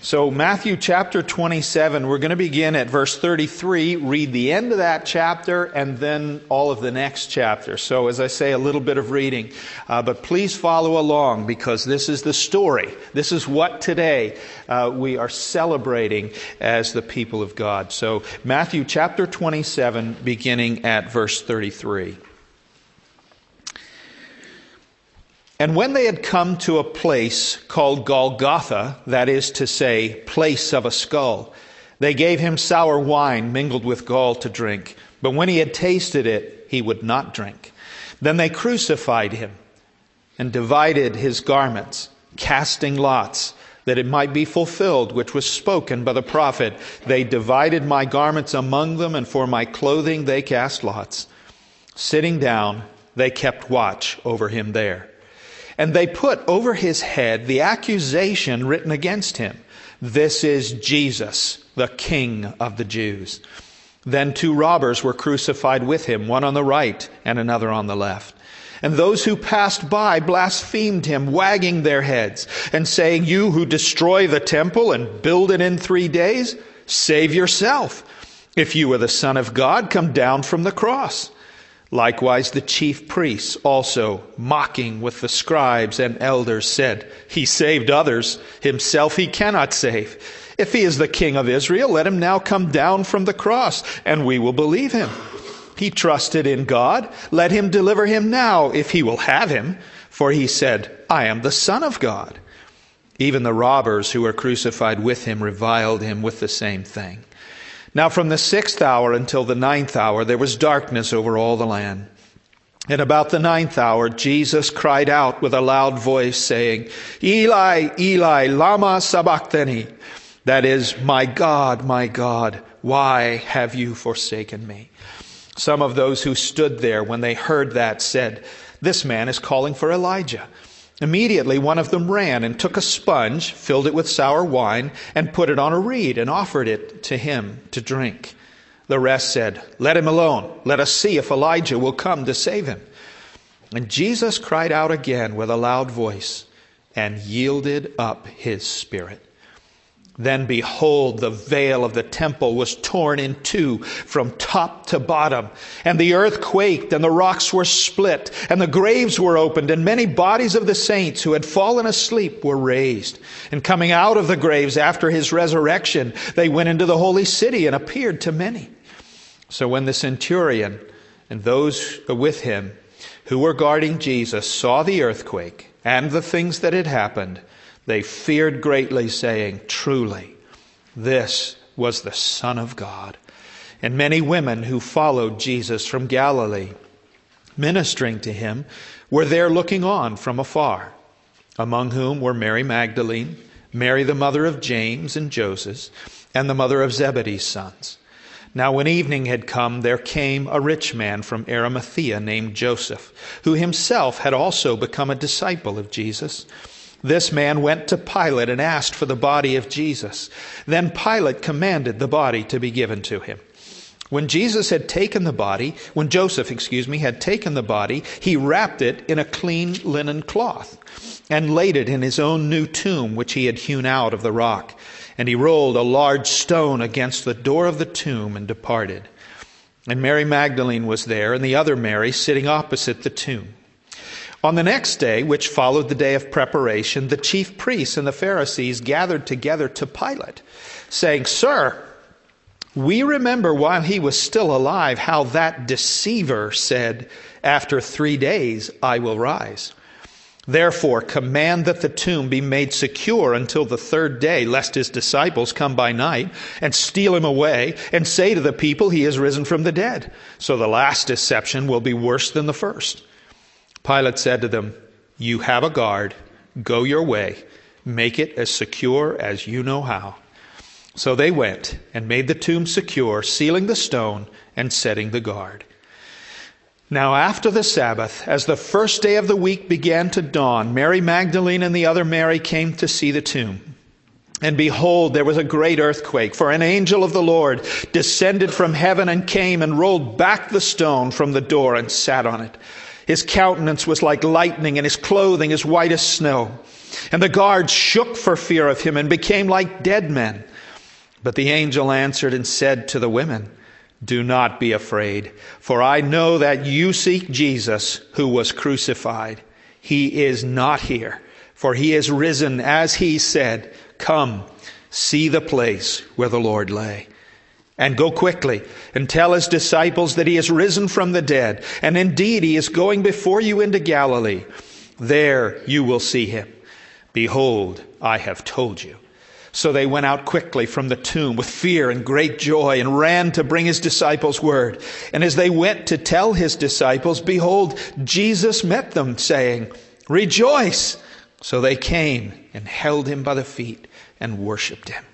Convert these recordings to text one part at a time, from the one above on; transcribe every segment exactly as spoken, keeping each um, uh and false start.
So Matthew chapter twenty-seven, we're going to begin at verse thirty-three, read the end of that chapter, and then all of the next chapter. So as I say, a little bit of reading. Uh, but please follow along, because this is the story. This is what today uh, we are celebrating as the people of God. So Matthew chapter twenty-seven, beginning at verse thirty-three. And when they had come to a place called Golgotha, that is to say, place of a skull, they gave him sour wine mingled with gall to drink. But when he had tasted it, he would not drink. Then they crucified him and divided his garments, casting lots, that it might be fulfilled, which was spoken by the prophet. They divided my garments among them, and for my clothing they cast lots. Sitting down, they kept watch over him there. And they put over his head the accusation written against him. This is Jesus, the King of the Jews. Then two robbers were crucified with him, one on the right and another on the left. And those who passed by blasphemed him, wagging their heads and saying, "You who destroy the temple and build it in three days, save yourself. If you are the Son of God, come down from the cross." Likewise, the chief priests also, mocking with the scribes and elders, said, "He saved others, himself he cannot save. If he is the King of Israel, let him now come down from the cross, and we will believe him. He trusted in God. Let him deliver him now, if he will have him. For he said, 'I am the Son of God.'" Even the robbers who were crucified with him reviled him with the same thing. Now from the sixth hour until the ninth hour, there was darkness over all the land. And about the ninth hour, Jesus cried out with a loud voice, saying, "Eli, Eli, lama sabachthani?" That is, "My God, my God, why have you forsaken me?" Some of those who stood there when they heard that said, "This man is calling for Elijah." Immediately one of them ran and took a sponge, filled it with sour wine, and put it on a reed and offered it to him to drink. The rest said, "Let him alone. Let us see if Elijah will come to save him." And Jesus cried out again with a loud voice and yielded up his spirit. Then behold, the veil of the temple was torn in two from top to bottom, and the earth quaked, and the rocks were split, and the graves were opened, and many bodies of the saints who had fallen asleep were raised. And coming out of the graves after his resurrection, they went into the holy city and appeared to many. So when the centurion and those with him who were guarding Jesus saw the earthquake and the things that had happened, they feared greatly, saying, "Truly, this was the Son of God." And many women who followed Jesus from Galilee, ministering to him, were there looking on from afar, among whom were Mary Magdalene, Mary the mother of James and Joseph, and the mother of Zebedee's sons. Now when evening had come, there came a rich man from Arimathea named Joseph, who himself had also become a disciple of Jesus. This man went to Pilate and asked for the body of Jesus. Then Pilate commanded the body to be given to him. When Jesus had taken the body, when Joseph, excuse me, had taken the body, he wrapped it in a clean linen cloth and laid it in his own new tomb, which he had hewn out of the rock. And he rolled a large stone against the door of the tomb and departed. And Mary Magdalene was there, and the other Mary sitting opposite the tomb. On the next day, which followed the day of preparation, the chief priests and the Pharisees gathered together to Pilate, saying, "Sir, we remember while he was still alive how that deceiver said, 'After three days I will rise.' Therefore command that the tomb be made secure until the third day, lest his disciples come by night and steal him away and say to the people, 'He is risen from the dead.' So the last deception will be worse than the first." Pilate said to them, "You have a guard. Go your way. Make it as secure as you know how." So they went and made the tomb secure, sealing the stone and setting the guard. Now after the Sabbath, as the first day of the week began to dawn, Mary Magdalene and the other Mary came to see the tomb. And behold, there was a great earthquake, for an angel of the Lord descended from heaven and came and rolled back the stone from the door and sat on it. His countenance was like lightning, and his clothing as white as snow. And the guards shook for fear of him and became like dead men. But the angel answered and said to the women, "Do not be afraid, for I know that you seek Jesus who was crucified. He is not here, for he is risen as he said. Come, see the place where the Lord lay. And go quickly and tell his disciples that he is risen from the dead. And indeed he is going before you into Galilee. There you will see him. Behold, I have told you." So they went out quickly from the tomb with fear and great joy and ran to bring his disciples word. And as they went to tell his disciples, behold, Jesus met them, saying, "Rejoice!" So they came and held him by the feet and worshipped him.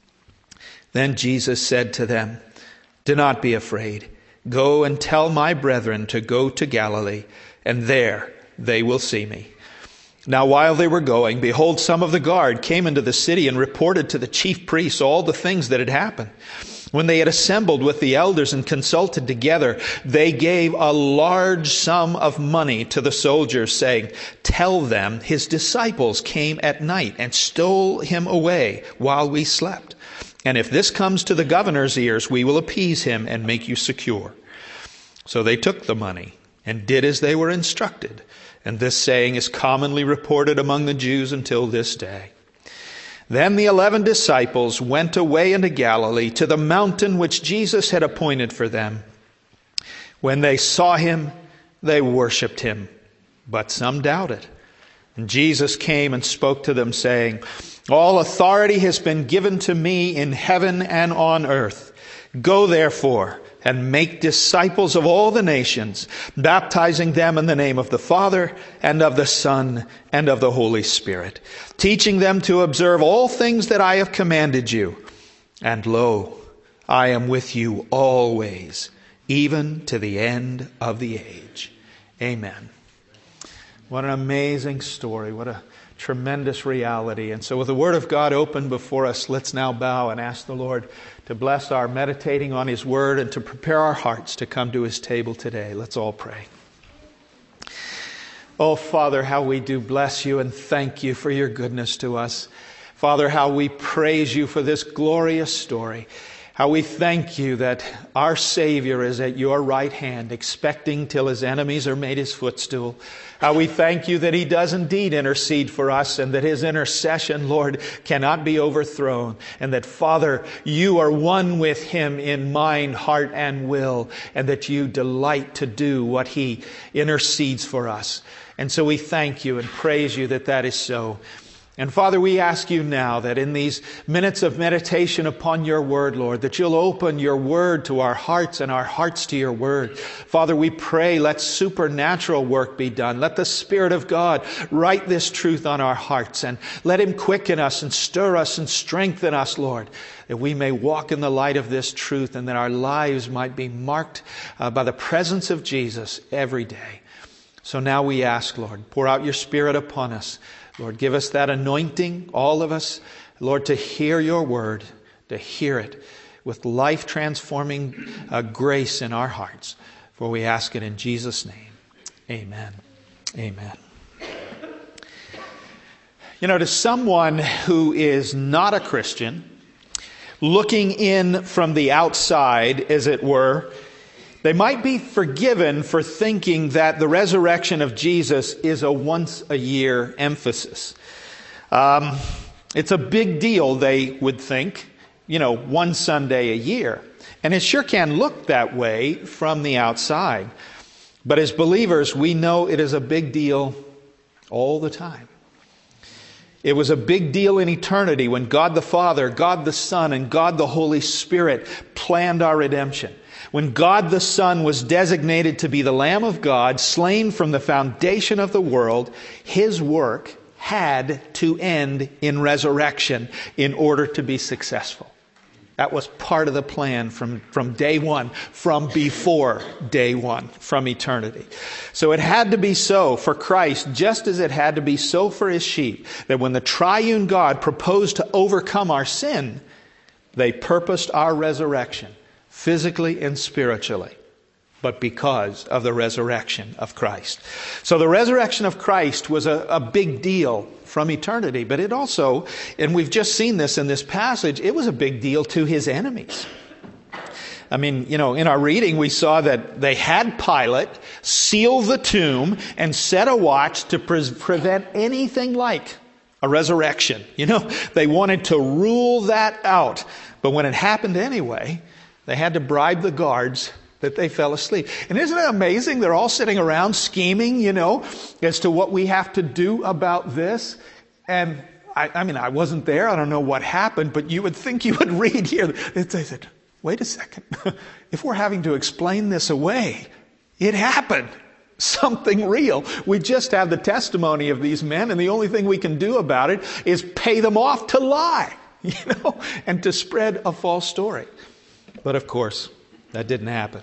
Then Jesus said to them, "Do not be afraid. Go and tell my brethren to go to Galilee, and there they will see me." Now while they were going, behold, some of the guard came into the city and reported to the chief priests all the things that had happened. When they had assembled with the elders and consulted together, they gave a large sum of money to the soldiers, saying, "Tell them his disciples came at night and stole him away while we slept. And if this comes to the governor's ears, we will appease him and make you secure." So they took the money and did as they were instructed. And this saying is commonly reported among the Jews until this day. Then the eleven disciples went away into Galilee to the mountain which Jesus had appointed for them. When they saw him, they worshipped him, but some doubted. And Jesus came and spoke to them, saying, "All authority has been given to me in heaven and on earth. Go therefore and make disciples of all the nations, baptizing them in the name of the Father and of the Son and of the Holy Spirit, teaching them to observe all things that I have commanded you. And lo, I am with you always, even to the end of the age." Amen. What an amazing story. What a tremendous reality. And so with the Word of God open before us, let's now bow and ask the Lord to bless our meditating on His Word and to prepare our hearts to come to His table today. Let's all pray. Oh, Father, how we do bless you and thank you for your goodness to us. Father, how we praise you for this glorious story. How we thank you that our Savior is at your right hand, expecting till his enemies are made his footstool. How we thank you that he does indeed intercede for us and that his intercession, Lord, cannot be overthrown. And that, Father, you are one with him in mind, heart, and will, and that you delight to do what he intercedes for us. And so we thank you and praise you that that is so. And Father, we ask you now that in these minutes of meditation upon your word, Lord, that you'll open your word to our hearts and our hearts to your word. Father, we pray, let supernatural work be done. Let the Spirit of God write this truth on our hearts and let him quicken us and stir us and strengthen us, Lord, that we may walk in the light of this truth and that our lives might be marked uh, by the presence of Jesus every day. So now we ask, Lord, pour out your Spirit upon us. Lord, give us that anointing, all of us, Lord, to hear your word, to hear it with life-transforming uh, grace in our hearts. For we ask it in Jesus' name. Amen. Amen. You know, to someone who is not a Christian, looking in from the outside, as it were, they might be forgiven for thinking that the resurrection of Jesus is a once-a-year emphasis. Um, it's a big deal, they would think, you know, one Sunday a year. And it sure can look that way from the outside. But as believers, we know it is a big deal all the time. It was a big deal in eternity when God the Father, God the Son, and God the Holy Spirit planned our redemption. When God the Son was designated to be the Lamb of God, slain from the foundation of the world, his work had to end in resurrection in order to be successful. That was part of the plan from, from day one, from before day one, from eternity. So it had to be so for Christ, just as it had to be so for his sheep, that when the triune God proposed to overcome our sin, they purposed our resurrection, physically and spiritually. but because of the resurrection of Christ. So the resurrection of Christ was a, a big deal from eternity, but it also, and we've just seen this in this passage, it was a big deal to his enemies. I mean, you know, in our reading we saw that they had Pilate seal the tomb and set a watch to pre- prevent anything like a resurrection. You know, they wanted to rule that out. But when it happened anyway, they had to bribe the guards that they fell asleep. And isn't it amazing? They're all sitting around scheming, you know, as to what we have to do about this. And I, I mean, I wasn't there. I don't know what happened, but you would think you would read here. They said, wait a second. If we're having to explain this away, it happened. Something real. We just have the testimony of these men, and the only thing we can do about it is pay them off to lie, you know, and to spread a false story. But of course, that didn't happen.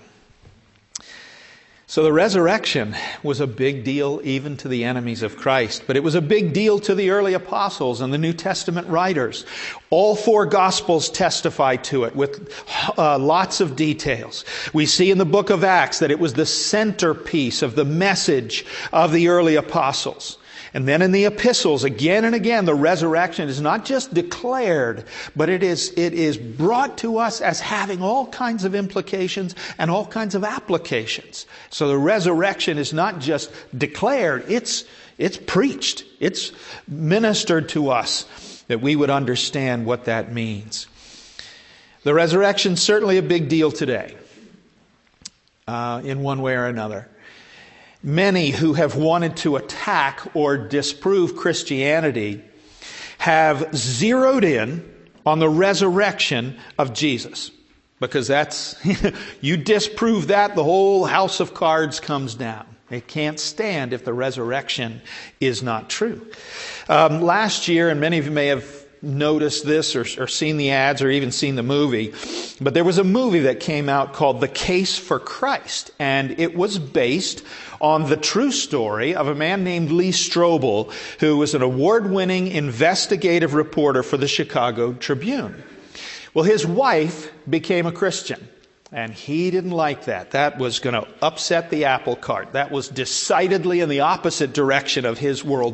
So the resurrection was a big deal even to the enemies of Christ, but it was a big deal to the early apostles and the New Testament writers. All four Gospels testify to it with uh, lots of details. We see in the book of Acts that it was the centerpiece of the message of the early apostles. And then in the epistles, again and again, the resurrection is not just declared, but it is, it is brought to us as having all kinds of implications and all kinds of applications. So the resurrection is not just declared, it's, it's preached. It's ministered to us that we would understand what that means. The resurrection is certainly a big deal today, uh, in one way or another. Many who have wanted to attack or disprove Christianity have zeroed in on the resurrection of Jesus. Because that's, you disprove that, the whole house of cards comes down. It can't stand if the resurrection is not true. Um, last year, and many of you may have noticed this or, or seen the ads or even seen the movie, but there was a movie that came out called The Case for Christ, and it was based on the true story of a man named Lee Strobel, who was an award-winning investigative reporter for the Chicago Tribune. Well, his wife became a Christian, and he didn't like that. That was going to upset the apple cart. That was decidedly in the opposite direction of his world.